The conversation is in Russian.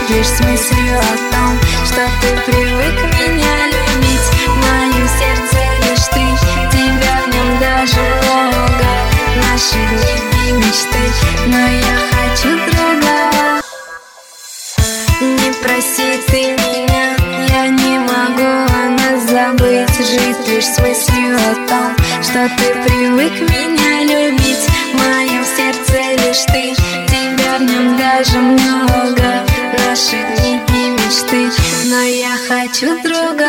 жить лишь с мыслью о том, что ты привык меня любить. В моем сердце лишь ты, тебя в нем даже много. Наши дни и мечты, но я хочу другого. Не проси ты меня, я не могу о нас забыть. Жить лишь с мыслью о том, что ты привык меня любить. В моем сердце лишь ты, тебя в нем даже много. Наши дни и мечты, но я хочу другого.